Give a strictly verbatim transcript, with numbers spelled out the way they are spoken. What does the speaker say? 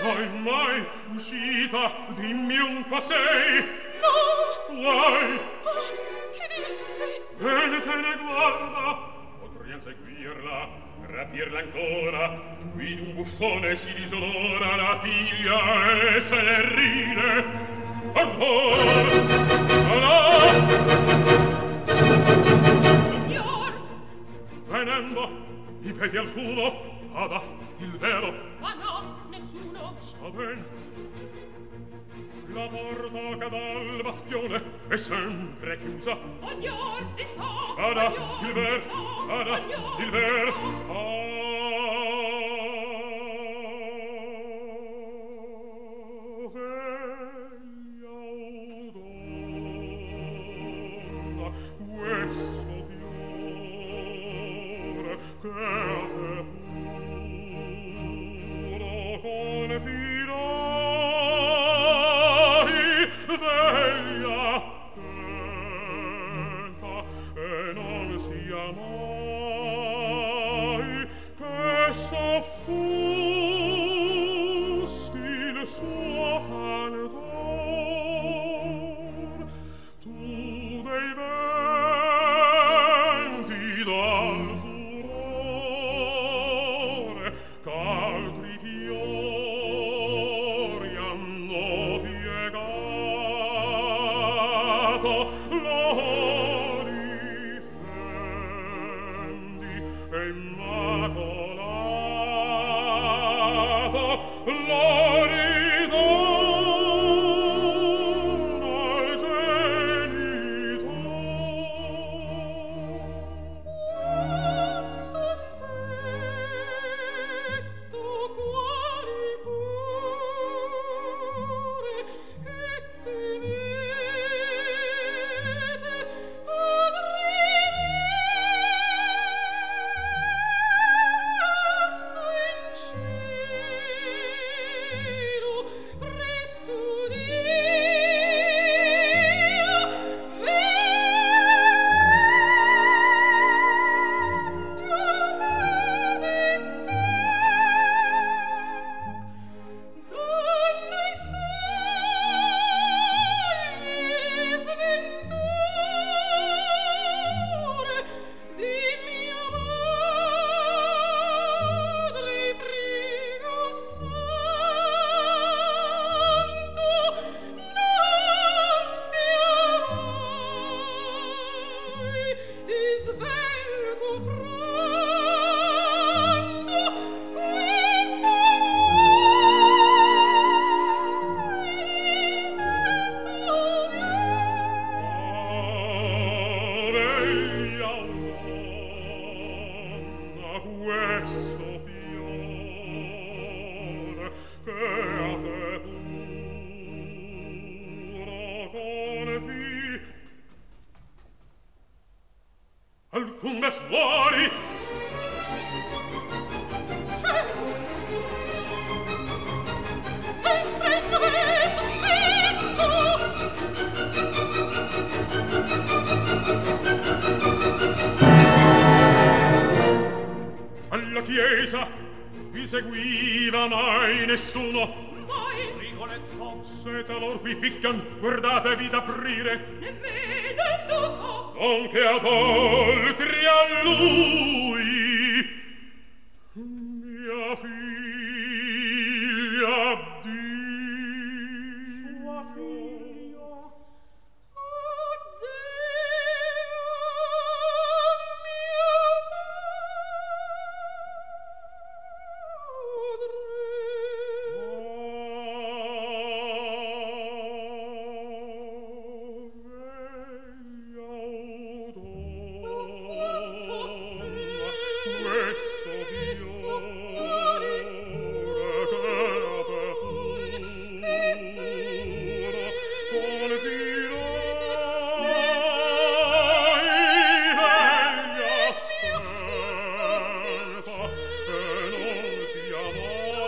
Mai, mai, uscita, dimmi un po' sei. No. Vuoi? Ah, che dissi? Bene te ne guarda. Potrei seguirla, rapirla ancora. Qui d'un buffone si disonora la figlia e se ne ride. Ancora! Alà! Signor! Venendo, mi vedi alcuno? Vada, il vero. Ma no, nessuno. Sta ben. La porta che dal bastione è sempre chiusa. Ognor si sta. Vada, ognor il si ver. sta, Vada, ognor il si ver. sta. Questo fiore che a te puro confirai, veglia attenta e non sia mai che s'offuschi il suo cantor. Tu dei venti dal furore ch'altri fiori hanno piegato lo difendi e immacolato lo ridonna al genitor. Questo fiore che a te puro confi alcun è fuori. Sempre dove sospetto. Alla chiesa vi seguiva mai nessuno. Mai. Rigoletto, se talor qui picchian, guardatevi d'aprire. Nemmeno il duco. Non che ad oltre a lui, mia figlia di sua figlia. Addio, E non sia mai